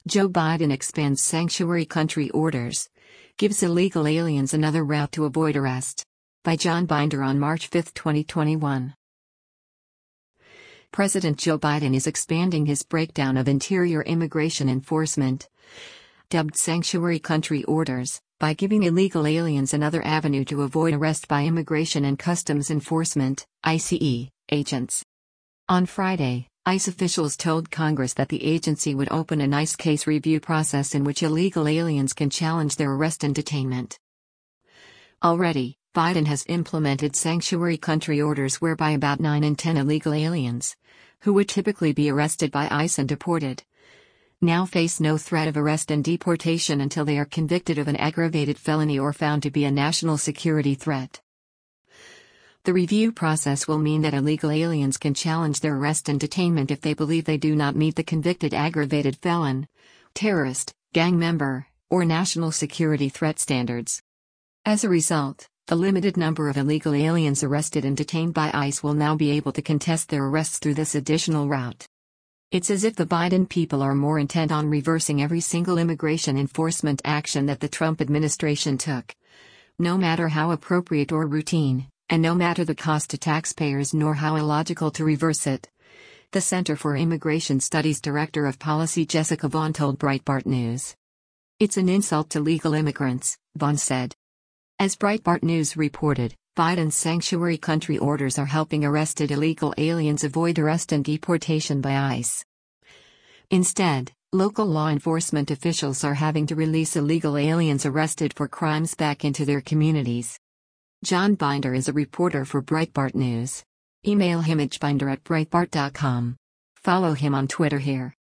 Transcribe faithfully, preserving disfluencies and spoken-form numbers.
Joe Biden expands sanctuary country orders, gives illegal aliens another route to avoid arrest. By John Binder on March fifth, twenty twenty-one. President Joe Biden is expanding his breakdown of interior immigration enforcement, dubbed sanctuary country orders, by giving illegal aliens another avenue to avoid arrest by Immigration and Customs Enforcement, I C E, agents. On Friday, ICE officials told Congress that the agency would open an ICE case review process in which illegal aliens can challenge their arrest and detainment. Already, Biden has implemented sanctuary country orders whereby about nine in ten illegal aliens, who would typically be arrested by ICE and deported, now face no threat of arrest and deportation until they are convicted of an aggravated felony or found to be a national security threat. The review process will mean that illegal aliens can challenge their arrest and detainment if they believe they do not meet the convicted aggravated felon, terrorist, gang member, or national security threat standards. As a result, the limited number of illegal aliens arrested and detained by ICE will now be able to contest their arrests through this additional route. It's as if the Biden people are more intent on reversing every single immigration enforcement action that the Trump administration took, no matter how appropriate or routine, and no matter the cost to taxpayers nor how illogical to reverse it. The Center for Immigration Studies Director of Policy Jessica Vaughn told Breitbart News. It's an insult to legal immigrants, Vaughn said. As Breitbart News reported, Biden's sanctuary country orders are helping arrested illegal aliens avoid arrest and deportation by ICE. Instead, local law enforcement officials are having to release illegal aliens arrested for crimes back into their communities. John Binder is a reporter for Breitbart News. Email him at binder at breitbart dot com. Follow him on Twitter here.